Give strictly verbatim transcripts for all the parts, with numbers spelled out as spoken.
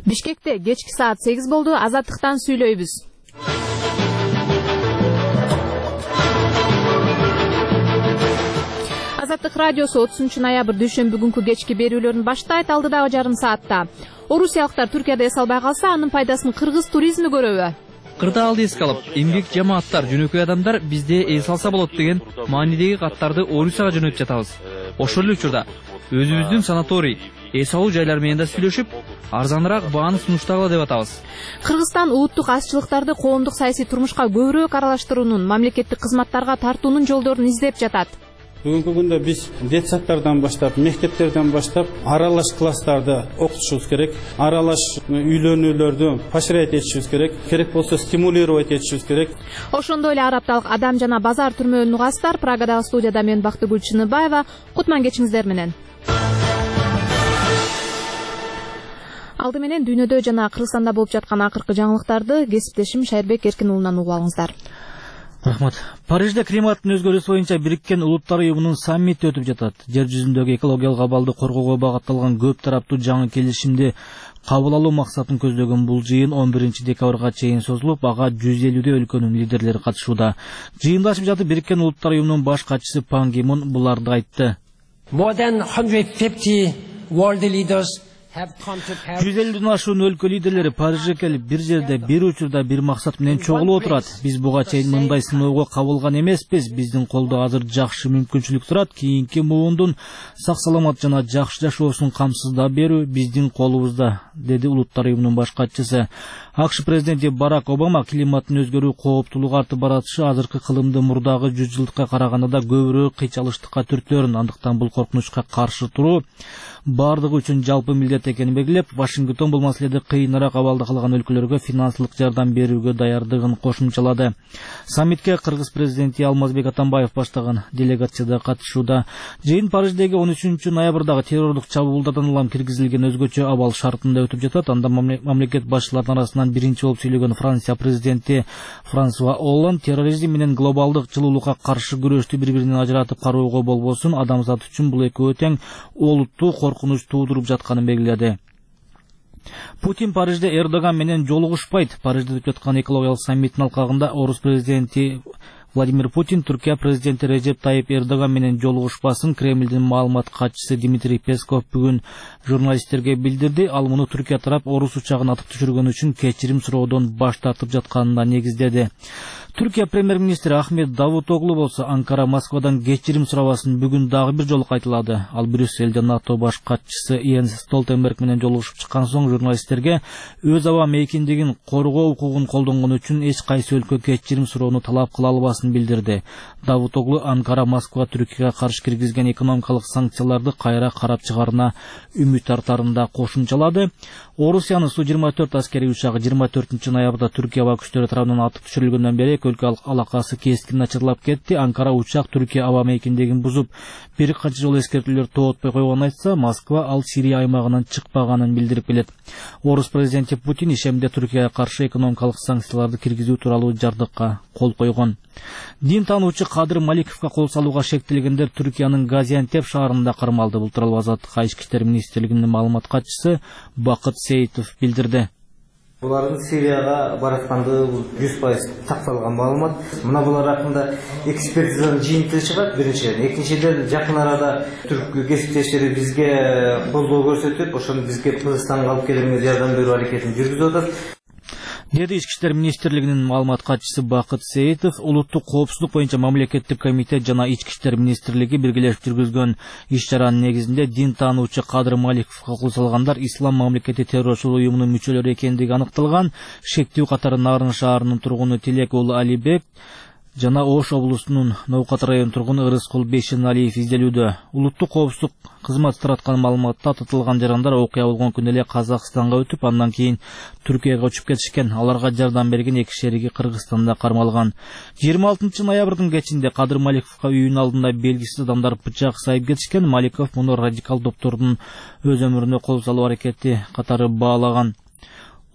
Бишкекте кечки саат сегиз болду. Азаттыктан сүйлөйбүз. Азаттык радиосу отузунчу ноябрь дүйшөмбү күнкү кечки берүүлөрүн баштайт. Алдыдагы жарым саатта орусиялыктар Түркияда эс албай калса, анын пайдасын кыргыз туризми көрөбү? Кырдаалды эске алып, эмгек жамааттар, жөнөкөй адамдар бизде эс алса болот деген маанидеги каттарды Орусияга жөнөтүп жатабыз. Ошол эле учурда өзүбүздүн санаторий, эс алуу жайлары менен да сүйлөшүп, арзаныраак бааны сунуштагыла деп атабыз. Кыргызстан улуттук азчылыктарды коомдук саясий турмушка көбүрөөк аралаштыруунун, мамлекеттик кызматтарга тартуунун жолдорун издеп жатат. Бүгүнкү күндө биз детсадтардан баштап, мектептерден баштап аралаш класстарды окутушубуз керек. Аралаш үйлөнүүлөрдү поощрять этишибиз керек. Керек болсо стимулировать этишибиз керек. Ошондой эле Арапталык Адам жана Базар түрмөөнүн угастар. Прагадагы студияда мен Бактыгүл Чыныбаева. Кутман кечиңиздер менен. Алды менен дүйнөдө жана Кыргызстанда болуп жаткан акыркы жаңылыктарды кесиптешим Шайырбек Эркин уулунан угуп алыңыздар. Рахмат. Парижде климаттын өзгөрүүсү боюнча Бириккен Улуттар уюмунун саммити өтүп жатат. Жер жүзүндөгү экологиялык абалды коргоого багытталган көп тараптуу жаңы келишимди кабыл алуу максатын көздөгөн бул жыйын он биринчи декабрга чейин созулуп, ага жүз элүүдөй өлкөнүн лидерлери катышууда. Жыйындашып жатып Бириккен Улуттар уюмунун баш катчысы Пан Ги Мун буларды айтты. жүз элүүдөн ашуун өлкө лидерлери Парижге келип, бир жерде, бир учурда, бир максат менен чогулуп отурат. Биз буга чейин мындай сыноого кабылган эмеспиз. Биздин колдо азыр жакшы мүмкүнчүлүк турат. Кийинки муундун сак саламат жана жакшы жашоосун камсыздап берүү биздин колубузда, деди Улуттар уюмунун баш катчысы. АКШ президенти Барак Обама климаттын өзгөрүү кооптуулугу артып баратышы азыркы кылымды мурдагы жүз жылдыкка караганда да көбүрөөк кыйчалыштыкка түртөөрүн, андыктан бул коркунучка каршы туруу бардыгы үчүн жалпы милдет экенин белгилеп, Вашингтон бул маселеде кыйыныраак абалда калган өлкөлөргө финансылык жардам берүүгө даярдыгын кошумчалады. Саммитке Кыргыз президенти Алмазбек Атамбаев баштаган делегацияда катышууда. Жыйын Париждеги он үчүнчү ноябрдагы террорлук чабуулдардан улам киргизилген өзгөчө абал шартында өтүп жатат. Анда мамлекет башчыларынын арасынан биринчи болуп сүйлөгөн Франция президенти Франсуа Олланд терроризм менен глобалдык жылуулукка каршы күрөштү бири-биринен ажыратып кароого болбосун, адамзат үчүн бул экөө тең олуттуу коркунуч туудуруп жатканын белгиледи. Путин Парижде Эрдоган менен жолугушпайт. Парижде өтүп жаткан экологиялык саммиттин алкагында орус президенти Владимир Путин Түркия президенти Режеп Тайип Эрдоган менен жолугушпасын Кремлдин маалымат катчысы Дмитрий Песков бүгүн журналисттерге билдирди. Ал муну Түркия тарап орус учагын атып түшүргөн үчүн кечирим суроодон баш тартып жатканына негиздеди. Түркия премьер-министри Ахмет Давутоглу болсо Анкара Москвадан кечирим сурабасын бүгүн дагы бир жолу кайталады. Ал Брюсселде НАТО баш катчысы Йенс Столтенберг менен жолугушуп чыккан соң журналисттерге өз аба мейкиндигин коргоо укугун колдонгон үчүн эч кайсы өлкө кечирим суроону талап кыла албасын билдирди. Давутоглу Анкара Москва Түркияга каршы киргизген экономикалык санкцияларды кайра карап чыгарына үмүт артарын да кошумчалады. Орусиянын Су жыйырма төрт аскери учагы жыйырма төртүнчү ноябрда Түркия аба күчтөрү тарабынан атып түшүрүлгөндөн бери өлкө алакасы кескин начарлап кетти. Анкара учак Түркия аба мейкиндигин бузуп, бир канча жолу эскертүүлөр тоотпой койгонун айтса, Москва ал Сирия аймагынан чыкпаганын билдирип келет. Орус президенти Путин ишемде Түркияга каршы экономикалык санкцияларды киргизүү тууралуу жардыкка кол койгон. Дин таануучу Кадыр Маликовго кол салууга шектелгендер Түркиянын Газиантеп шаарында кармалды. Бул тууралуу Азаттык Ички иштер министрлигинин маалымат катчысы Бакыт Сейитов билдирди. Булардын Сирияга бараткандыгы жүз пайыз такталган маалымат. Мына булар хакында экспертизанын жыйынтыгы чыгат биринчиден. Экинчиден, жакын арада түрк кесиптештери бизге колдоо көрсөтүп, ошону бизге Кыргызстанга алып келүүгө жардам берүү аракетин жүргүзүп атат. Деди Ички иштер министрлигинин маалымат катчысы Бакыт Сейитов. Улуттук коопсуздук боюнча мамлекеттик комитет жана Ички иштер министрлиги биргелешип жүргүзгөн иш-чаранын негизинде дин таануучу Кадыр Маликовго кол салгандар ислам мамлекети террорчулук уюмунун мүчөлөрү экендиги аныкталган. Шектүү катары Нарын шаарынын тургуну Тилек уулу Алибек жана Ош облусунун Новкат районунун тургуну Ырыскул Бейшеналиев изделүүдө. Улуттук коопсуздук кызматы тараткан маалыматта татылган жарандар окуя болгон күнү эле Казакстанга өтүп, андан кийин Түркияга учуп кетишкен. Аларга жардам берген эки шериги Кыргызстанда кармалган. жыйырма алтынчы ноябрдын кечинде Кадыр Маликовго үйүнүн алдында белгисиз адамдар бычак сайып кетишкен. Маликов муну радикал топтордун өз өмүрүнө кол салуу аракети катары баалаган.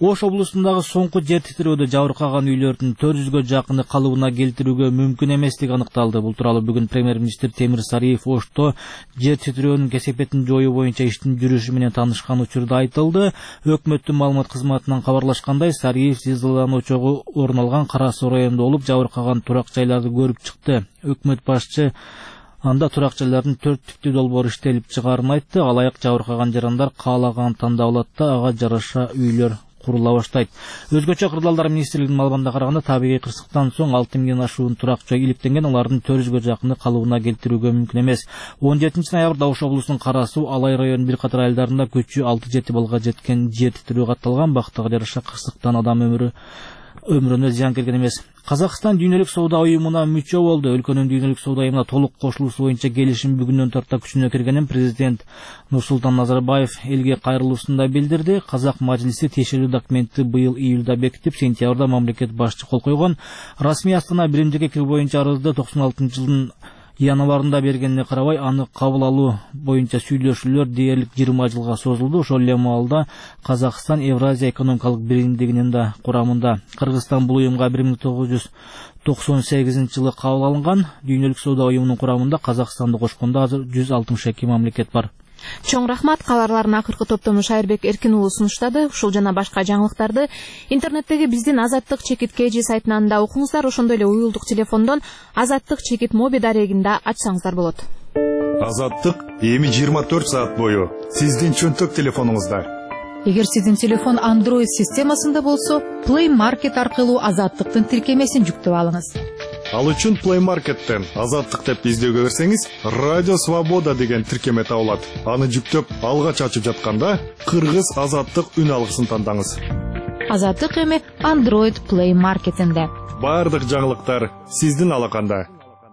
Ош облусундагы соңку жер титирөөдө жабыркаган үйлөрдүн төрт жүзгө жакыны калыбына келтирүүгө мүмкүн эместиги аныкталды. Бул тууралуу бүгүн премьер-министр Темир Сариев Ошто жер титирөөнүн кесепетин жоюу боюнча иштин жүрүшү менен таанышкан учурда айтылды. Өкмөттүн маалымат кызматынан кабарлашкандай, Сариев зилзаланын очогу орун алган Кара Суу районунда болуп, жабыркаган турак жайларды көрүп чыкты. Өкмөт башчы анда турак жайлардын төрт типтүү долбоору иштелип чыгаарын айтты. Алаяк жабыркаган жарандар каалаганын тандап алат да, ага жараша үйлөр курула баштайт. Өзгөчө кырдаалдар министрлигинин маалыматына караганда, табигый кырсыктан соң алты миңден ашуун турак жай иликтенген, алардын төрт жүзгө жакыны калыбына келтирүүгө мүмкүн эмес. он жетинчи ноябрда Ош облусунун Кара Суу, Алай районунун бир катар айылдарында көчү алты жети балга жеткен жер титирөө катталган. Бактыга жараша кырсыктан адам өмүрү өмүрүнө зыян келген эмес. Казакстан дүйнөлүк соода уюмуна мүчө болду. Өлкөнүн дүйнөлүк соода уюмуна толук кошулуусу боюнча келишим бүгүндөн тарта күчүнө киргенин президент Нурсултан Назарбаев элге кайрылуусунда билдирди. Казак мажлиси тиешелүү документти быйыл июлда бекитип, сентябрда мамлекет башчы кол койгон. Расмий Астана биримдикке кирүү боюнча арызды токсон алтынчы жылдын январында бергенине карабай, аны кабыл алуу боюнча сүйлөшүүлөр дээрлик жыйырма жылга созулду. Ошол эле маалда Казакстан Евразия экономикалык биримдигинин да курамында. Кыргызстан бул уюмга бир миң тогуз жүз токсон сегизинчи жылы кабыл алынган. Дүйнөлүк соода уюмунун курамында Казакстанды кошкондо азыр жүз алтымыш эки мамлекет бар. Чоң рахмат. Кабарлардын акыркы топтому Шайырбек Эркин уулу сунуштады. Ушул жана башка жаңылыктарды интернеттеги биздин Азаттык чекит кж сайтынан да окуңуздар. Ошондой эле уюлдук телефондон Азаттык чекит моби дарегинде ачсаңыздар болот. Азаттык эми жыйырма төрт саат бою сиздин чөнтөк телефонуңузда. Эгер сиздин телефон Android системасында болсо, Play Market аркылуу Азаттыктын тиркемесин жүктөп алыңыз. Ал үчүн Play Market'тен Азаттык деп издөөгө берсеңиз, Радио Свобода деген тиркеме табылат. Аны жүктөп, алгач ачып жатканда, Кыргыз Азаттык үн алгысын тандаңыз. Азаттык эми Android Play Market'инде. Бардык жаңылыктар сиздин алаканда.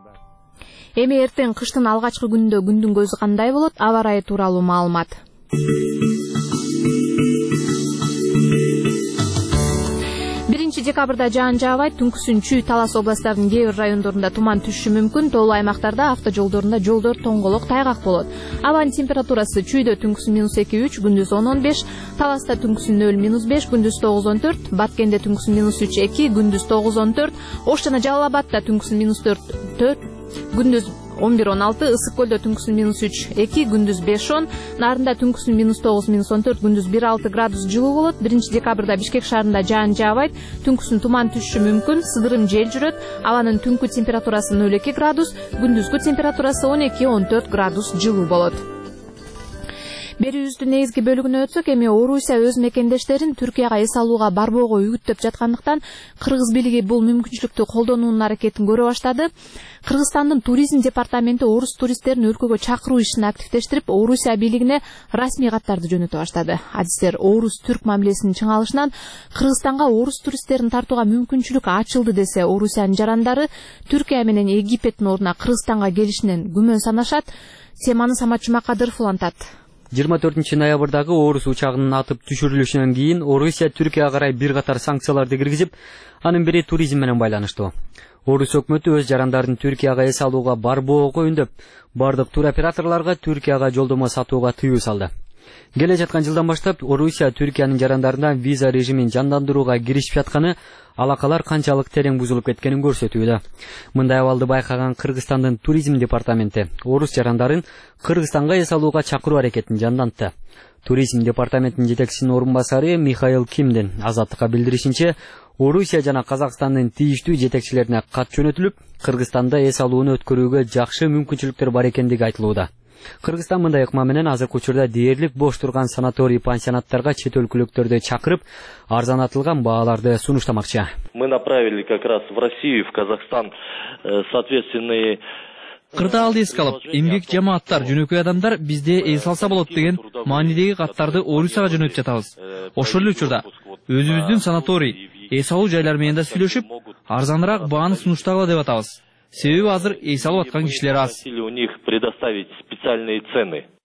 Эми эртең кыштын алгачкы күнүндө күндүн көзү кандай болот? Аба ырайы тууралуу маалымат. биринчи декабрда жаан жаабайт. Түнкүсүн Чүй, Талас областарынын кээ бир райондорунда туман түшүшү мүмкүн. Тоолуу аймактарда автожолдорунда жолдор тоңголок, тайгак болот. Абанын температурасы Чүйдө түнкүсүн минус эки үч, күндүз он он беш, Таласта түнкүсүн нөл минус беш, күндүз тогуз он төрт, Баткенде түнкүсүн минус үч эки, күндүз тогуз он төрт, Ош жана Жалал-Абадта түнкүсүн минус төрт төрт, күндүз он бир он алты, Ысык көлдө түнкүсүн минус үч эки, күндүз беш он, Нарында түнкүсүн минус тогуз минус он төрт, күндүз бир алты градус жылуу болот. биринчи декабрда Бишкек шаарында жаан жаабайт. Түнкүсүн туман түшүшү мүмкүн, сыдырым жел жүрөт. Абанын түнкү температурасы нөл эки градус, күндүзгү температурасы он эки он төрт градус жылуу болот. Берүүбүздүн негизги бөлүгүнө өтсөк, эми Орусия өз мекендештерин Түркияга эс алууга барбоого үгүттөп жаткандыктан, Кыргыз бийлиги бул мүмкүнчүлүктү колдонуунун аракетин көрө баштады. Кыргызстандын туризм департаменти орус туристтерин өлкөгө чакыруу ишин активдештирип, Орусия бийлигине расмий каттарды жөнөтө баштады. Адистер орус-түрк мамилесинин чыңалышынан Кыргызстанга орус туристтерин тартууга мүмкүнчүлүк ачылды десе, Орусиянын жарандары Түркия менен Египеттин ордуна Кыргызстанга келишинен күмөн санашат. Теманы Самат Жумакадыров улантат. жыйырма төртүнчү ноябрдагы орус учагынын атып түшүрүлүшүнөн кийин Орусия Түркияга карай бир катар санкцияларды киргизип, анын бири туризм менен байланыштуу. Орус өкмөтү өз жарандарын Түркияга эс алууга барбоого үндөп, бардык туроператорлорго Түркияга жолдомо сатууга тыюу салды. Келе жаткан жылдан баштап Орусия Түркиянын жарандарына виза режимин жандандырууга киришип жатканы алакалар канчалык терең бузулуп кеткенин көрсөтүүдө. Мындай абалды байкаган Кыргызстандын туризм департаменти орус жарандарын Кыргызстанга эс алууга чакыруу аракетин жандантты. Туризм департаментинин жетекчисинин орун басары Михаил Кимдин Азаттыкка билдиришинче, Орусия жана Казакстандын тийиштүү жетекчилерине кат жөнөтүлүп, Кыргызстанда эс алууну өткөрүүгө жакшы мүмкүнчүлүктөр бар экендиги айтылууда. Кыргызстан мындай ыкма менен азыркы учурда дээрлик бош турган санаторий пансионаттарга чет өлкөлүктөрдү чакырып, арзанатылган бааларды сунуштамакчы. Мы направили как раз в Россию, в Казахстан соответственные Кырдаалды эске алып, эмгек жамааттар, жөнөкөй адамдар бизде эс алса болот деген маанидеги каттарды Орусияга жөнөтүп жатабыз. Ошол эле учурда өзүбүздүн санаторий, эс алуу жайлары менен да сүйлөшүп, арзаныраак бааны сунуштагыла деп атабыз. Себеби азыр эс алып аткан кишилер аз. У них предоставить специальные цены.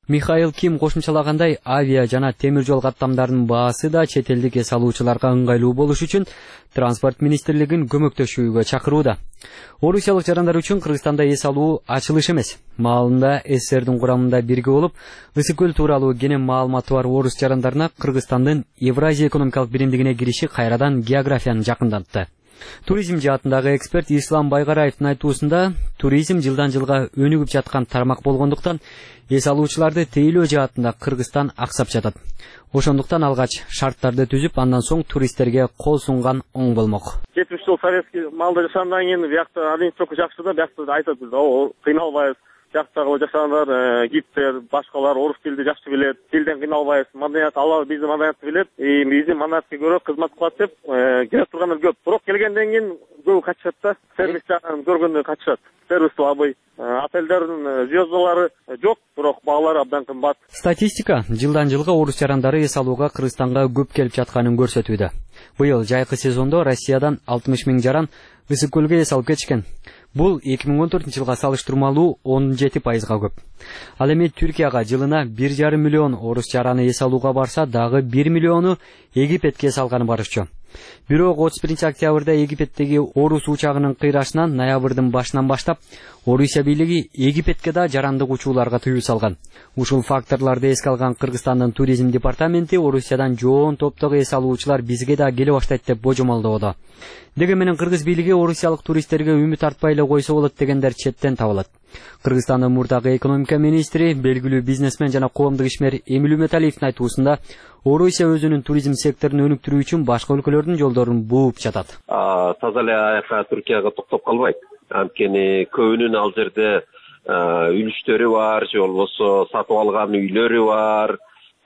Михаил Ким кошумчалагандай, авиа жана темир жол каттамдарынын баасы да чет элдик эс алуучуларга ыңгайлуу болуш үчүн транспорт министрлигин көмөктөшүүгө чакырууда. Орусиялык жарандар үчүн Кыргызстанда эс алуу ачылыш эмес. Маалында СССРдин курамында бирге болуп, ысык көл тууралуу кенен маалыматы бар орус жарандарына Кыргызстандын Евразия экономикалык биримдигине кириши кайрадан географияны жакындатты. Туризм жаатындагы эксперт Ислам Байгараевдин айтуусунда, туризм жылдан жылга өнүгүп жаткан тармак болгондуктан эс алуучуларды тейлөө жаатында Кыргызстан аксап жатат. Ошондуктан алгач шарттарды түзүп, андан соң туристтерге кол сунган оң болмок. жетимиш жыл советский маалда жашагандан кийин биякта администрация жакшы да, биякта айтат биз, кыйналбайбыз. Жактагы жашагандар, гидтер, башкалар орус тилди жакшы билет, тилден кыйналбайбыз, маданият алар биздин маданиятты билет, и биздин маданиятка көрө кызмат кылат деп келип тургандар көп. Бирок келгенден кийин көбү качышат да, сервис жагын көргөндө качышат. Сервис слабый, отелдердин звездалары жок, бирок баалары абдан кымбат. Статистика жылдан жылга орус жарандары эс алууга Кыргызстанга көп келип жатканын көрсөтүүдө. Быйыл жайкы сезондо Россиядан алтымыш миң жаран ысык көлгө эс алып кетишкен. Бул эки миң он төртүнчү жылга салыштырмалуу он жети пайызга көп. Ал эми Түркияга жылына бир жарым миллион орус жараны эс алууга барса, дагы бир миллиону Египетке эс алганы барышчу. Бирок отуз биринчи октябрда Египеттеги орус учагынын кыйрашынан ноябрдын башынан баштап Орусия бийлиги Египетке да жарандык учууларга тыюу салган. Ушул факторлорду эске алган Кыргызстандын туризм департаменти Орусиядан жоон топтогу эс алуучулар бизге да келе баштайт деп божомолдоодо. Деге менен кыргыз бийлиги орусиялык туристтерге үмүт артпай эле койсо болот дегендер четтен табылат. Кыргызстандын мурдагы экономика министри, белгилүү бизнесмен жана коомдук ишмер Эмил Үмөталиевдин айтуусунда, Орусия өзүнүн туризм секторун өнүктүрүү үчүн башка өлкөлөрдүн жолдорун бууп жатат. Таза эле аяка Түркияга токтоп калбайт. Анткени көбүнүн ал жерде үлүштөрү бар, же болбосо сатып алган үйлөрү бар.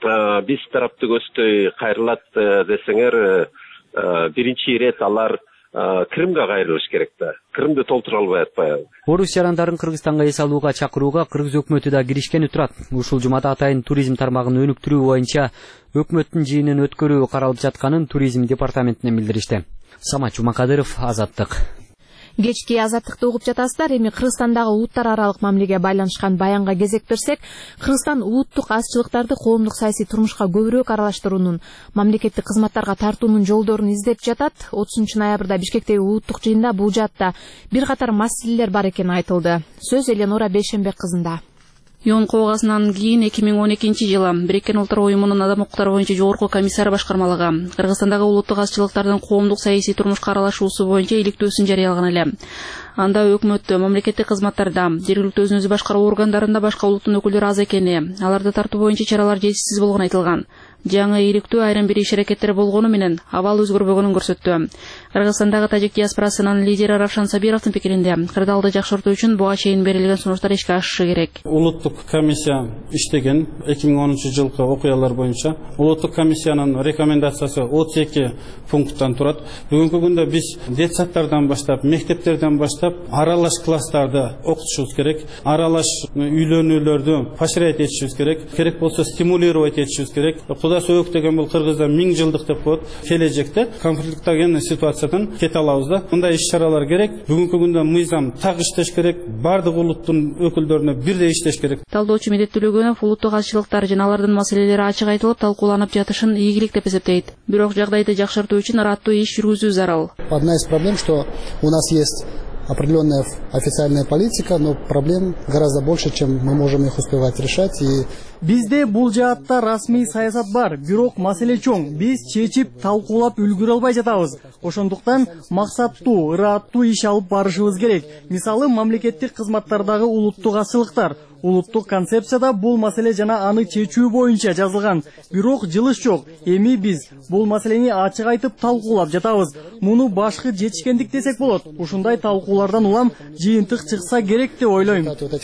Биз тарапты көздөй кайрылат десеңер, биринчи ирет алар Крымга кайрылыш керек да. Крымды толтура албай атпайбы. Орус жарандарын Кыргызстанга эс алууга чакырууга кыргыз өкмөтү да киришкени турат. Ушул жумада атайын туризм тармагын өнүктүрүү боюнча өкмөттүн жыйынын өткөрүү каралып жатканын туризм департаментинен билдиришти. Самат Жумакадыров, Азаттык. Кечки азаттыкты угуп жатасыздар. Эми Кыргызстандагы улуттар аралык мамилеге байланышкан баянга кезек берсек, Кыргызстан улуттук азчылыктарды коомдук саясий турмушка көбүрөөк аралаштыруунун, мамлекеттик кызматтарга тартуунун жолдорун издеп жатат. отузунчу ноябрда Бишкектеги улуттук жыйында бул жаатта бир катар маселелер бар экени айтылды. Сөз Эленора Бейшембек кызында. Юн коогасынан кийин эки миң он экинчи жылы Бириккен Улуттар уюмунун адам укуктары боюнча жогорку комиссары башкармалыгы Кыргызстандагы улуттук азчылыктардын коомдук саясий турмушка аралашуусу боюнча иликтөөсүн жарыялаган эле. Анда өкмөттө, мамлекеттик кызматтарда, жергиликтүү өзүн өзү башкаруу органдарында башка улуттун өкүлдөрү аз экени, аларды тартуу боюнча чаралар жетишсиз болгону айтылган. Жаңы иликтөө айрым бир иш аракеттери болгону менен абал өзгөрбөгөнүн көрсөттү. Кыргызстандагы тажик диаспорасынын лидери Равшан Сабировдун пикиринде, кырдаалды жакшыртуу үчүн буга чейин берилген сунуштар ишке ашышы керек. Улуттук комиссия иштеген эки миң онунчу жылкы окуялар боюнча улуттук комиссиянын рекомендациясы отуз эки пункттан турат. Бүгүнкү күндө биз детсадтардан баштап, мектептерден баштап аралаш класстарды окутушубуз керек, аралаш үйлөнүүлөрдү поощрять этишибиз керек, керек болсо стимулировать этишибиз керек. Куда сөйөк деген бул Кыргызда миң жылдык деп коет. Келечекте конфликттеген ситуациядан кете алабыз да. Мындай иш-чаралар керек. Бүгүнкү күндө мыйзам так иштеш керек, бардык улуттун өкүлдөрүнө бирдей иштеш керек. Талдоочу Медет Төлөгөнов улуттук азчылыктар жана алардын маселелери ачык айтылып, талкууланып жатышын ийгилик деп эсептейт. Бирок жагдайды жакшыртуу үчүн ыраттуу иш жүргүзүү зарыл. Одна из проблем, что у нас есть определенная официальная политика, но проблем гораздо больше, чем мы можем их успевать решать. И Бизде бул жаатта расмий саясат бар, бирок маселе чоң. Биз чечип, талкуулап үлгүрө албай жатабыз. Ошондуктан максаттуу, ыраттуу иш алып барышыбыз керек. Мисалы, мамлекеттик кызматтардагы улуттук азчылыктар. Улуттук концепцияда бул маселе жана аны чечүү боюнча жазылган. Бирок жылыш жок. Эми биз бул маселени ачык айтып талкуулап жатабыз. Муну башкы жетишкендик десек болот. Ушундай талкуулардан улам жыйынтык чыкса керек деп ойлойм.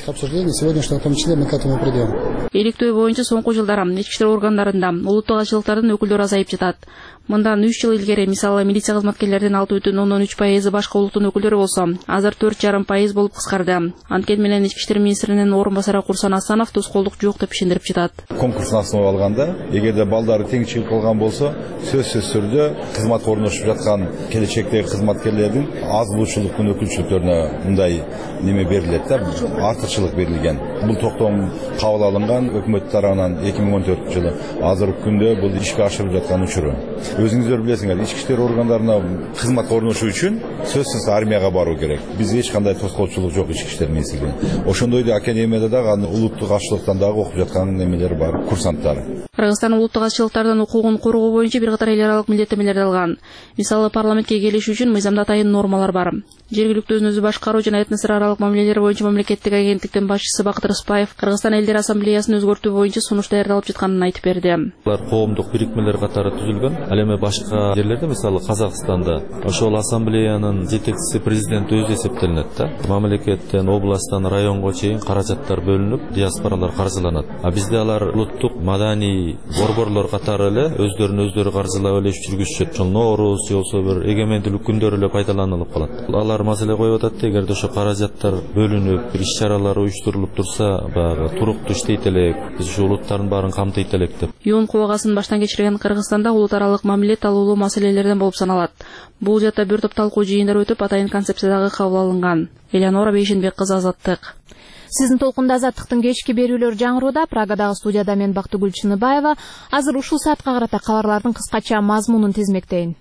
Иликтөө боюнча соңку жылдары ички иштер органдарында улуттук азчылыктардын өкүлдөрү азайып жатат. Мындан үч жыл илгери, мисалы, милиция кызматкерлердин алты бүтүн ондон үч пайызы башка улуттун өкүлдөрү болсо, азыр төрт жарым пайыз болуп кыскарды. Анткени менен ички иштер министринин орун басары Курсан Асанов тоскоолдук жок деп ишендирип жатат. Конкурстун основа алганда, эгерде балдары тең чыгып калган болсо, сөзсүз түрдө кызматка орношуп жаткан келечектеги кызматкерлердин аз булушчулуктун өкүлчүлүктөрүнө мындай неме берилет да, артыкчылык берилген. Бул токтом кабыл алынган өкмөт тарабынан эки миң он төртүнчү жылы. Азыркы күндө бул ишке ашырылып жаткан учуру. Өзүңүздөр билесиңер, ички иштер органдарына кызматка орношуу үчүн сөзсүз армияга баруу керек. Бизде эч кандай тоскоолчулук жок ички иштер менсиген. Ошондой да академияда дагы улуттук ашчылыктан дагы окуп жаткан немелер бар, курсанттар. Кыргызстан улуттук азчылыктардын укугун коргоо боюнча бир катар эл аралык милдеттемелерди алган. Мисалы, парламентке келиш үчүн мыйзамда атайын нормалар бар. Жергиликтүү өзүн өзү башкаруу жана этностор аралык мамилелер боюнча мамлекеттик агенттиктин башчысы Бакыт Рыспаев Кыргызстан элдер ассамблеясын өзгөртүү боюнча сунуш даярдалып жатканын айтып берди. Булар коомдук бирикмелер катары түзүлгөн. Ал эми башка жерлерде, мисалы Казакстанда, ошол ассамблеянын жетекчиси президент өзү эсептелинет да. Мамлекеттен, областтан районго чейин каражаттар бөлүнүп, диаспоралар каржыланат. А бизде алар улуттук маданий борборлор катары эле өздөрүн өздөрү каржылап эле иш жүргүзүшөт. Ошол Ноорус, болсо бир эгемендүүлүк күндөрү эле пайдаланылып калат. Алар маселе коюп атат, эгерде ошо каражаттар бөлүнүп, бир иш-чаралар уюштурулуп турса, баягы туруктуу иштейт элек, биз ушу улуттардын баарын камтыйт элек деп. Юун кубагасын баштан кечирген Кыргызстанда улут аралык мамиле талуулуу маселелерден болуп саналат. Бул жакта бир топ талкуу жыйындар өтүп, атайын концепциядагы кабыл алынган. Элеонора Бейшенбек кызы, Азаттык. Сиздин толкунда Азаттыктын кечки берүүлөрү жаңырууда. Прагадагы студияда мен Бактыгүл Чыныбаева. Азыр ушул саатка карата кабарлардын кыскача мазмунун тизмектейин.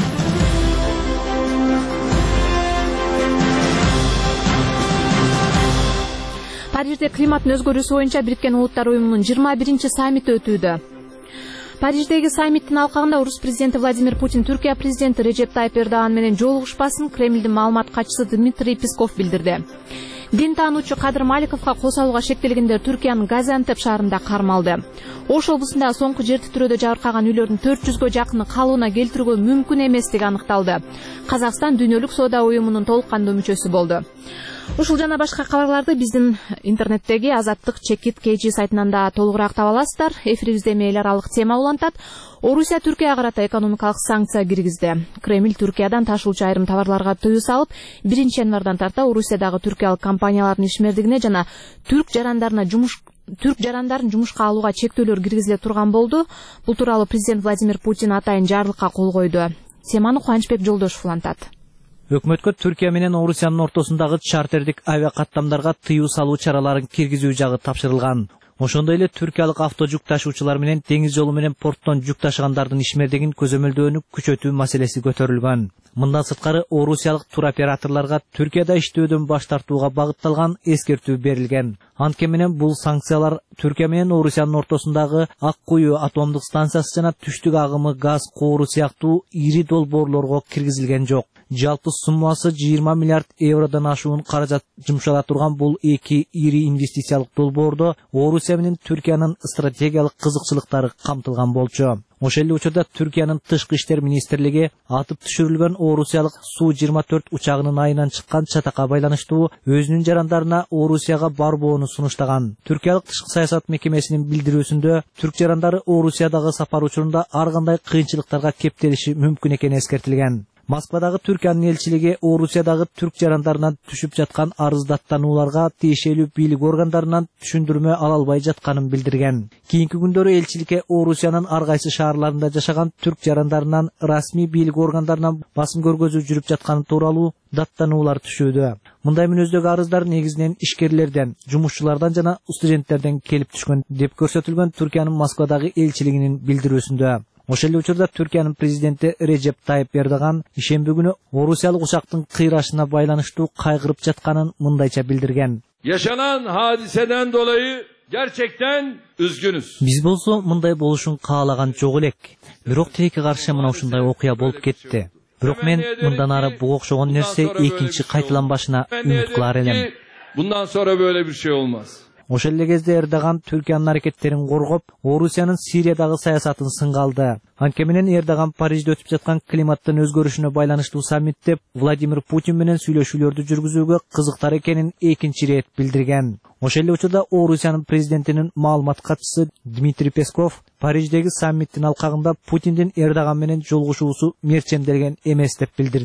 Парижде климаттын өзгөрүүсү боюнча Бириккен Улуттар уюмунун жыйырма биринчи саммити өтүүдө. Париждеги саммиттин алкагында Орус президенти Владимир Путин Түркия президенти Режеп Тайып Эрдоган менен жолугушпасын Кремлдин маалымат катчысы Дмитрий Песков билдирди. Дин таануучу Кадыр Маликовго кол салууга шектелгендер Түркиянын Газиантеп шаарында кармалды. Ош облусунда соңку жер титирөөдө жабыркаган үйлөрдүн төрт жүзгө жакыны калыбына келтирүүгө мүмкүн эместиги аныкталды. Казакстан Дүйнөлүк соода уюмунун толук кандуу мүчөсү болду. Ушул жана башка кабарларды биздин интернеттеги Азаттык чекит kg сайтынан да толугураак таба аласыздар. Эфирибизде эл аралык тема улантат. Орусия Түркияга карата экономикалык санкция киргизди. Кремль Түркиядан ташуучу айрым товарларга тыюу салып, биринчи январдан тарта Орусиядагы түркиялык компаниялардын ишмердигине жана түрк жарандарына жумуш түрк жарандарын жумушка алууга чектөөлөр киргизиле турган болду. Бул тууралуу президент Владимир Путин атайын жарлыкка кол койду. Теманы Кубанычбек Жолдошов улантат. Өкмөткө Түркия менен Орусиянын ортосундагы чартердик авиа каттамдарга тыюу салуу чараларын киргизүү жагы тапшырылган. Ошондой эле түркиялык авто жүк ташуучулар менен деңиз жолу менен порттон жүк ташыгандардын ишмердигин көзөмөлдөөнү күчөтүү маселеси көтөрүлгөн. Мындан сырткары орусиялык туроператорлорго Түркияда иштөөдөн баш тартууга багытталган эскертүү берилген. Анткени менен бул санкциялар Түркия менен Орусиянын ортосундагы Ак Куюу атомдук станциясы жана түштүк агымы газ коору сыяктуу ири долбоорлорго киргизилген жок. Жалпы суммасы жыйырма миллиард евродон ашуун каражат жумшала турган бул эки ири инвестициялык долбоордо Орусия менен Түркиянын стратегиялык кызыкчылыктары камтылган болчу. Ошол эле учурда Түркиянын тышкы иштер министрлиги атып түшүрүлгөн орусиялык Су жыйырма төрт учагынын айынан чыккан чатакка байланыштуу өзүнүн жарандарына Орусияга барбоону сунуштаган. Түркиялык тышкы саясат мекемесинин билдирүүсүндө түрк жарандары Орусиядагы сапар учурунда ар кандай кыйынчылыктарга кептелиши мүмкүн экени эскертилген. Москвадагы Түркиянын элчилиги Орусиядагы түрк жарандарынан түшүп жаткан арыздаттанууларга тиешелүү бийлик органдарынан түшүндүрмө ала албай жатканын билдирген. Кийинки күндөрү элчиликке Орусиянын ар кайсы шаарларында жашаган түрк жарандарынан расмий бийлик органдарынан басым көргөзүү жүрүп жатканы тууралуу даттануулар түшүүдө. Мындай мүнөздөгү арыздар негизинен ишкерлерден, жумушчулардан жана студенттерден келип түшкөн деп көрсөтүлгөн Түркиянын Москвадагы элчилигинин билдирүүсүндө. Ошол эле учурда Түркиянын президенти Режеп Тайып Эрдоган ишемби күнү орусиялык учактын кыйрашына байланыштуу кайгырып жатканын мындайча билдирген. Yaşanan hadiseden dolayı gerçekten üzgünüz. Биз болсо мындай болушун каалаган жок элек. Бирок тилекке каршы мына ушундай окуя болуп кетти. Бирок мен мындан ары буга окшогон нерсе экинчи кайталанбашына үмүт кылар элем. Bundan sonra böyle bir şey olmaz. Ошол эле кезде Эрдоган Түркиянын аракеттерин коргоп, Орусиянын Сириядагы саясатын сынга алды. Анткени менен Эрдоган Парижде өтүп жаткан климаттын өзгөрүшүнө байланыштуу саммитте Владимир Путин менен сүйлөшүүлөрдү жүргүзүүгө кызыктар экенин экинчи ирет билдирген. Ошол эле учурда Орусиянын президентинин маалымат катчысы Дмитрий Песков Париждеги саммиттин алкагында Путиндин Эрдоган менен жолугушуусу мерчемделген эмес деп билдирди.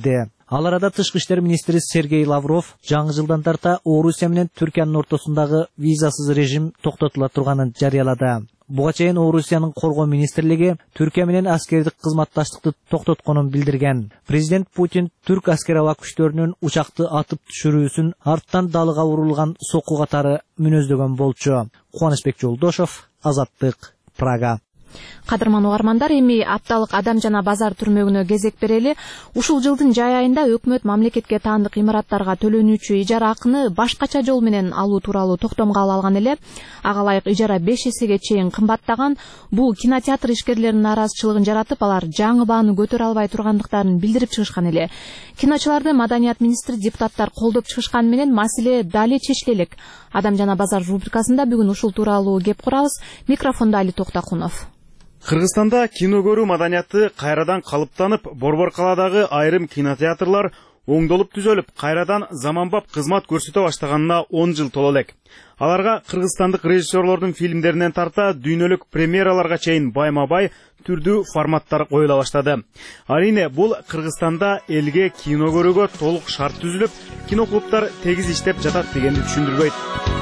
Ал арада тышкы иштер министри Сергей Лавров жаңы жылдан тарта Орусия менен Түркиянын ортосундагы визасыз режим токтотула турганын жарыялады. Буга чейин Орусиянын коргоо министрлиги Түркия менен аскердик кызматташтыкты токтотконун билдирген. Президент Путин түрк аскер аба күчтөрүнүн учакты атып түшүрүүсүн арттан далыга урулган сокку катары мүнөздөгөн болчу. Кубанычбек Жолдошов, Азаттык, Прага. Кадырман угармандар, эми апталык Адам жана базар түрмөгүнө кезек берели. Ушул жылдын жай айында өкмөт мамлекетке таандык имараттарга төлөнүүчү ижара акыны башкача жол менен алуу тууралуу токтомго ала алган эле. Ага ылайык ижара беш эсеге чейин кымбаттаган. Бул кинотеатр ишкерлеринин нааразычылыгын жаратып, алар жаңы бааны көтөрө албай тургандыктарын билдирип чыгышкан эле. Киночуларды маданият министри депутаттар колдоп чыгышкан менен маселе дали чечиле элек. Адам жана базар рубрикасында бүгүн ушул тууралуу кеп курабыз. Микрофондо Али Токтакунов. Кыргызстанда кино көрүү маданияты кайрадан калыптанып, Борбор калаадагы айрым кинотеатрлар оңдолуп түзөлүп, кайрадан заманбап кызмат көрсөтө баштаганына он жыл толо элек. Аларга кыргызстандык режиссерлордун фильмдеринен тарта дүйнөлүк премьераларга чейин байма-бай түрдүү форматтар коюла баштады. Арине бул Кыргызстанда элге кино көрүүгө толук шарт түзүлүп, киноклубтар тегиз иштеп жатат дегенди түшүндүрбөйт.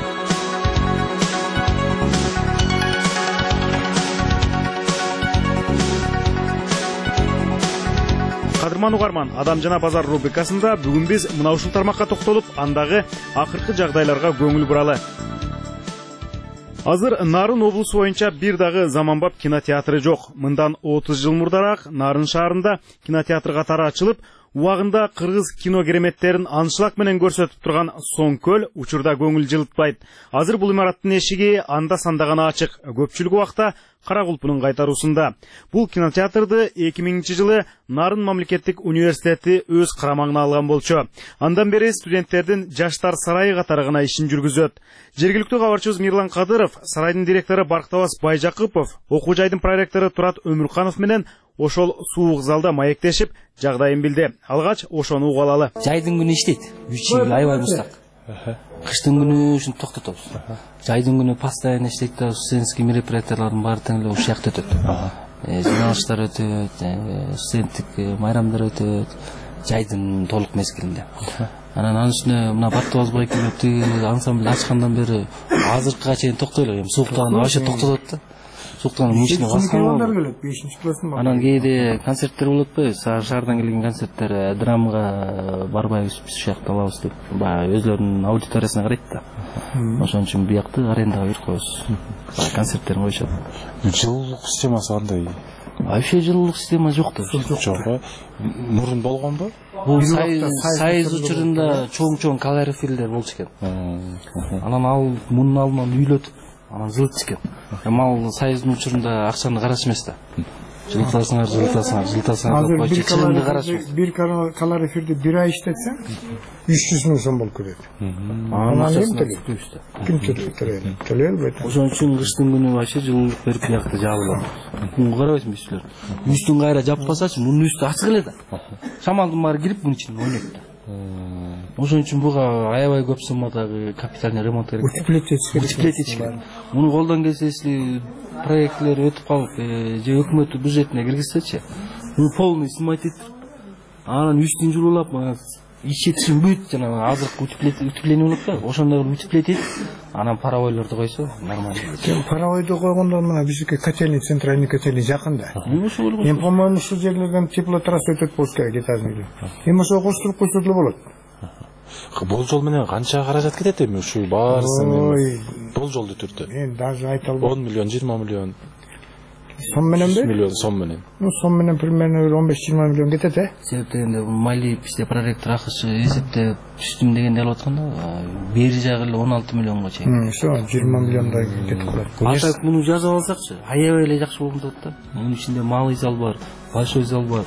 Кадырман угарман, Адам жана базар рубрикасында бүгүн биз мына ушул тармакка токтолуп, андагы акыркы жагдайларга көңүл буралы. Азыр Нарын облусу боюнча бир дагы заманбап кинотеатры жок. Мындан отуз жыл мурдараак Нарын шаарында кинотеатр катары ачылып, убагында кыргыз кино кереметтерин анчлак менен көрсөтүп турган Соң көл учурда көңүл жылытпайт. Азыр бул имараттын эшиги анда санда гана ачык. Көпчүлүк убакта Каракулпунун кайтаруусунда. Бул кинотеатрды эки миңинчи жылы Нарын мамлекеттик университети өз карамагына алган болчу. Андан бери студенттердин жаштар сарайы катары гана ишин жүргүзөт. Жергиликтүү кабарчыбыз Мирлан Кадыров, сарайдын директору Барктабас Байжакыпов, окуу жайдын проректору Турат Өмүрканов менен ошол суук залда маектешип, жагдайын билди. Алгач ошону угалы. Жайдын күнү иштейт. үч жыл аябай мустак. Кыштын күнү ушинтип токтотобуз. Жайдын күнү постоянно иштейт да, студенческий мероприятиялардын баары тең эле ушул жакта өтөт. Жиналыштар өтөт, студенттик майрамдар өтөт. Жайдын толук мезгилинде. Анан анын үстүнө мына Баттыбоз байке ансамбль ачкандан бери азыркыга чейин токтой элек. Сууктан вообще токтотот да. Сууктан мышыны баскан. Анан кээде концерттер болот го, шаардан келген концерттер, драмага барбайбыз, биз ушакта алабыз деп, баягы өзлөрүнүн аудиториясына карайт да. Ошон үчүн биякты арендага берип коебуз. Концерттерин коюшат. Жылуулук системасы кандай? Вообще жылуулук система жок да. Жок. Мурун болгонбу? Бул сайыз учурунда чоң-чоң калорифилдер болчу экен. Анан ал мунун алдынан үйлөтүп, анан жылытчу экен. Эми ал сайыздын учурунда акчаны караш эмес да. Жылытасыңар, жылытасыңар, жылытасыңар. Азыр чынында карашпайсың. Бир калорифилди бир ай иштетсең, үч жүз миң сом болуп кетет. Анан эми төлөйсүз. Ким төлөйт? Төлөй албайт. Ошон үчүн кыштын күнү вообще жылуулук берип биякты жаабылат. Күнгө карабайсың биздер. Үстүн кайра жаппасачы, мунун үстү ачык эле да. Шамалдын баары кирип мунун ичине ойнойт да. Ошон үчүн буга аябай көп суммадагы капитальный ремонт керек. Утеплетить керек. Муну колдон келсе, если проектлер өтүп калып, же өкмөттүн бюджетине киргизсечи, муну полный снимать этип, анан үстүн жуулап, ичетишин бүт жана азыркы утепление болот да, ошондой утеплетить этип, анан паровойлорду койсо нормально. Сен паровойду койгондо мына бизге котельный, центральный котельный жакында. Эми по-моему ушул жерлерден теплотрасса өтөт болуш керек этажный. Эми ошого коштуруп койсо деле болот. Болжол менен канча каражат кетет эми ушул баарысы менен? Болжолду түрдө. Мен даже айта албайм. он миллион, жыйырма миллион. Сом мененби? Миллион сом менен. Ну, сом менен примерно он беш жыйырма миллион кетет, э? Себеп дегенде майли бизде проректор акысы эсептеп түштүм дегенде алып атканда, бери жагы эле он алты миллионго чейин. Ошо жыйырма миллиондай кетип калат. Ата муну жазып алсакчы, аябай эле жакшы болуп атат да. Мунун ичинде малый зал бар, большой зал бар.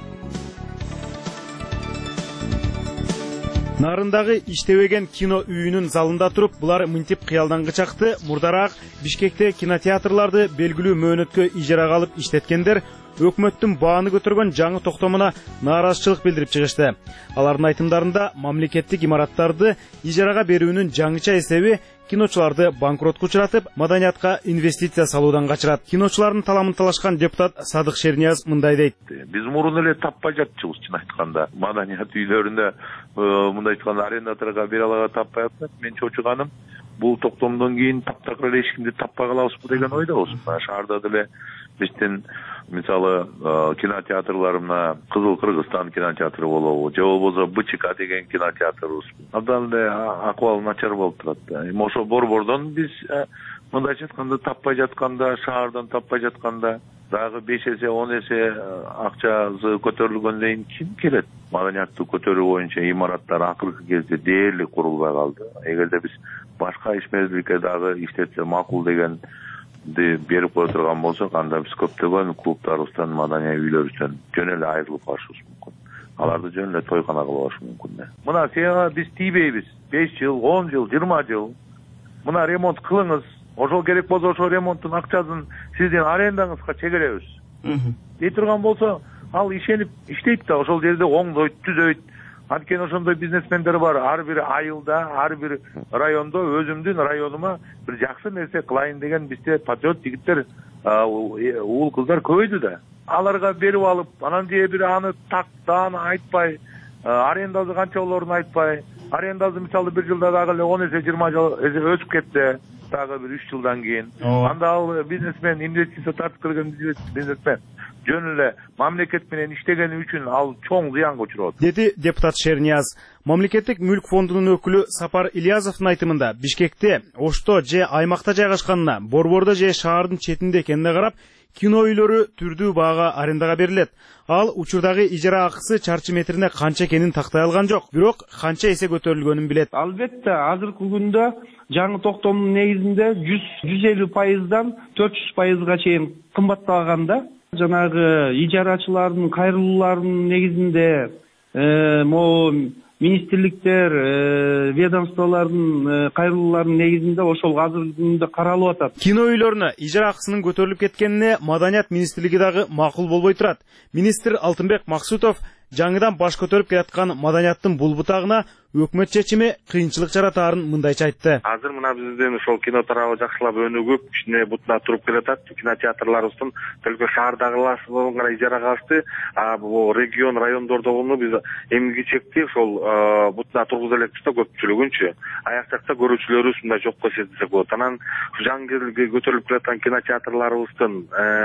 Нарындагы иштебеген кино үйүнүн залында туруп, булар мынтип кыялдангы чакты. Мурдараак Бишкекте кинотеатрларды белгилүү мөөнөткө ижарага алып иштеткендер өкмөттүн бааны көтөргөн жаңы токтомуна нааразычылык билдирип чыгышты. Алардын айтымдарында мамлекеттик имараттарды ижарага берүүнүн жаңыча эсеби киночуларды банкротко учуратып, маданиятка инвестиция салуудан качырат. Киночулардын таламын талашкан депутат Садык Шернияз мындай дейт. Биз мурун эле таппай жатчыбыз, чын айтканда. Маданият үйлөрүндө мындай айтканда арендаторго бере алага таппай атат. Мен чочуганым бул токтомдон кийин таптакыр эле эч кимди таппай калабызбы деген ойдобуз. Шаарда деле биздин мисалы кинотеатрлар мына Кызыл Кыргызстан кинотеатры болобу, же болбосо БЧК деген кинотеатрыбыз. Абдан эле акыбал начар болуп турат. Ошо борбордон биз мындайча айтканда таппай жатканда, шаардан таппай жатканда дагы беш эсе он эсе акчасы көтөрүлгөндөн кийин ким келет? Маданиятты көтөрүү боюнча имараттар акыркы кезде дээрлик курулбай калды. Эгерде биз башка иш мезгилге дагы иштетсе макул деген берип кое турган болсок, анда биз көптөгөн клубтарыбыздан, мадания үйлөрүбүздөн жөн эле айрылып калышыбыз мүмкүн. Аларды жөн эле тойкана кылып алыш мүмкүн. Мына сага биз тийбейбиз. беш жыл, он жыл, жыйырма жыл. Мына ремонт кылыңыз. Ошол керек болсо ошол ремонттун акчасын сиздин арендаңызга чегеребиз. Дей турган болсо, ал ишенип иштейт да, ошол жерде оңдойт, түзөйт. Анткени ошондой бизнесмендер бар. Ар бир айылда, ар бир райондо өзүмдүн районума бир жакшы нерсе кылайын деген бизде патриот жигиттер, уул кыздар көбөйдү да. Аларга берип алып, анан же бир аны тактан айтпай, арендасы канча болоорун айтпай, арендасы мисалы бир жылда дагы эле он эсе, жыйырма эсе өсүп кетти, дагы бир үч жылдан кийин. Анда ал бизнесмен, инвестиция тартып келген бизнесмен жөн эле мамлекет менен иштегени үчүн ал чоң зыянга учурат. Деди депутат Шернияз. Мамлекеттик мүлк фондунун өкүлү Сапар Ильязовдун айтымында Бишкекте, Ошто же аймакта жайгашканына, борбордо же шаардын четинде экенине карап, кино үйлөрү түрдүү баага арендага берилет. Ал учурдагы ижара акысы чарчы метрине канча экенин тактай алган жок, бирок канча эсе көтөрүлгөнүн билет. Албетте, азыркы күндө жаңы токтомдун негизинде жүз элүү пайыздан төрт жүз пайызга чейин кымбаттаганда, жанагы ижарачылардын кайрылууларынын негизинде могу министрликтер, ведомстволордун кайрылууларынын негизинде ошол азыркы күндө каралып атат. Кино үйлөрүнө ижара акысынын көтөрүлүп кеткенине Маданият министрлиги дагы макул болбой турат. Министр Алтынбек Максутов жаңыдан баш көтөрүп келаткан маданияттын бул бутагына өкмөт чечими кыйынчылык жаратаарын мындайча айтты. Азыр мына биздин ошол кино тарабы жакшылап өнүгүп, кичине бутуна туруп келатат. Кинотеатрларыбыздын только шаардагыларын гана ижарага алышты. А бул регион, райондордогуну биз эмгиги чекти ошол бутуна тургуза элекпиз да көпчүлүгүнчү. Аяк жакта көрүүчүлөрүбүз мындай жокко сездирсек болот. Анан жаңы көтөрүлүп келаткан кинотеатрларыбыздын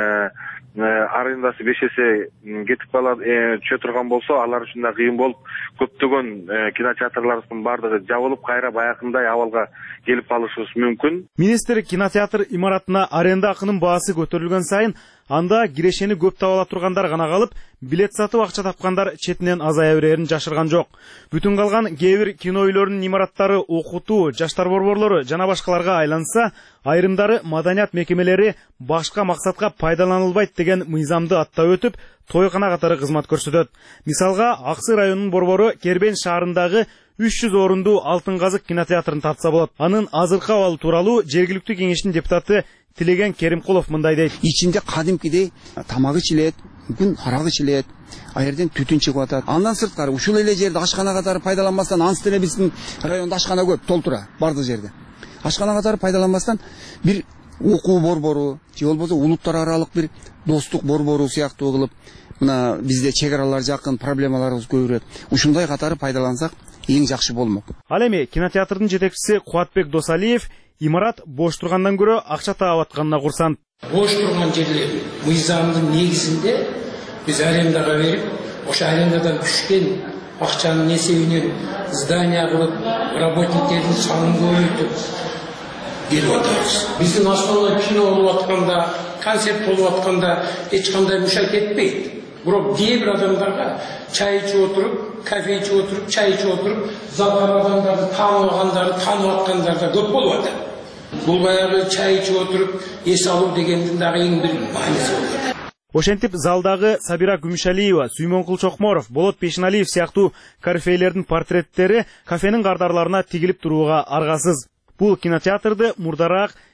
арендасы беш эсе кетип калат, түшө турган болсо, алар үчүн да кыйын болуп, көптөгөн кинотеатрларыбыздын бардыгы жабылып, кайра баягындай абалга келип калышыбыз мүмкүн. Министр кинотеатр имаратына аренда акынын баасы көтөрүлгөн сайын анда кирешени көп таба ала тургандар гана калып, билет сатып акча тапкандар четинен азая берерин жашырган жок. Бүтүн калган кээ бир кино үйлөрүнүн имараттары окутуу, жаштар борборлору жана башкаларга айланса, айрымдары маданият мекемелери башка максатка пайдаланылбайт деген мыйзамды аттап өтүп, тойкана катары кызмат көрсөтөт. Мисалга, Аксы районунун борбору Кербен шаарындагы үч жүз орунду Алтын казык кинотеатрын тапса болот. Анын азыркы абалы тууралуу жергиликтүү кеңештин депутаты Тилеген Керимкулов мындай дейт. Ичинде кадимкидей тамак ичилет, мүмкүн арак ичилет, а жерден түтүн чыгып атат. Андан сырткары ушул эле жерде ашкана катары пайдаланбастан, ансы деле биздин райондо ашкана көп, толтура, бардык жерде. Ашкана катары пайдаланбастан бир окуу борбору, же болбосо улуттар аралык бир достук борбору сыяктуу кылып, мына бизде чек аралар жакын, проблемаларыбыз көбүрөөт. Ушундай катары пайдалансак эң жакшы болмок. Ал эми кинотеатрдын жетекчиси Кубатбек Досалиев имарат бош тургандан көрө акча таап атканына курсант. Бош турган жерлер мыйзамдын негизинде биз арендага берип, ошо арендадан түшкөн акчанын эсебинен здание кылып, работниктердин санын көбөйтүп берип атабыз. Биздин основной кино болуп атканда, концерт болуп атканда эч кандай мушай кетпейт. Бирок кээ бир адамдарга чай ичип отуруп, кофе ичип отуруп, чай ичип отуруп, залдагы адамдарды тааныбагандарды таанып аткандар да көп болуп атат. Бул баягы чай ичип отуруп эс алуу дегендин дагы эң бир мааниси болот. Ошентип залдагы Сабира Күмүшалиева, Сүймөнкул Чокморов, Болот Пешиналиев сыяктуу корифейлердин портреттери кафенин кардарларына тигилип турууга аргасыз. Бул кинотеатрды мурдараак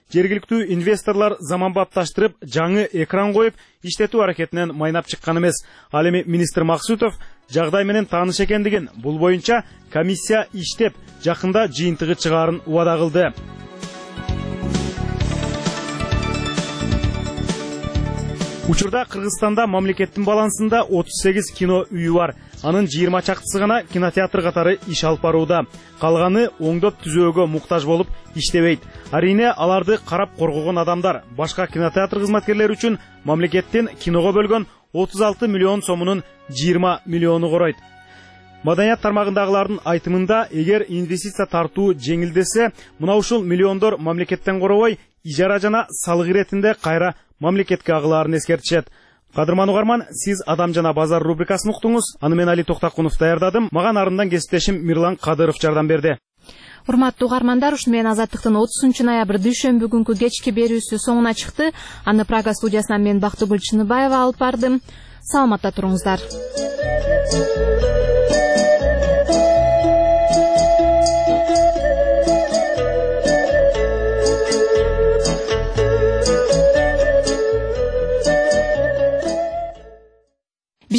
жергиликтүү инвесторлор заманбапташтырып, жаңы экран коюп, иштетүү аракетинен майнап чыккан эмес. Ал эми министр Максутов жагдай менен тааныш экендигин, бул боюнча комиссия иштеп, жакында жыйынтыгы чыгаарын убада кылды. Учурда Кыргызстанда мамлекеттин балансында отуз сегиз кино үйү бар. Анын жыйырма чактысы гана кинотеатр катары иш алып барууда. Калганы оңдоп түзөөгө муктаж болуп иштебейт. Арине аларды карап коргогон адамдар. Башка кинотеатр кызматкерлери үчүн мамлекеттин киного бөлгөн отуз алты миллион сомунун жыйырма миллиону коройт. Маданият тармагындагылардын айтымында, эгер инвестиция тартуу жеңилдесе, мына ушул миллиондор мамлекеттен коробой, ижара жана салык иретинде кайра мамлекетке агылаарын эскертишет. Кадырман угарман, сиз Адам жана базар рубрикасын уктуңуз. Аны мен Али Токтакунов даярдадым. Мага нарындан кесиптешим Мирлан Кадыров жардам берди. Урматтуу угармандар, ушу менен Азаттыктын отузунчу ноябрь дүйшөмбү күнкү кечки берүүсү соңуна чыкты. Аны Прага студиясынан мен Бактыгүл Чыныбаева алып бардым. Саламатта туруңуздар.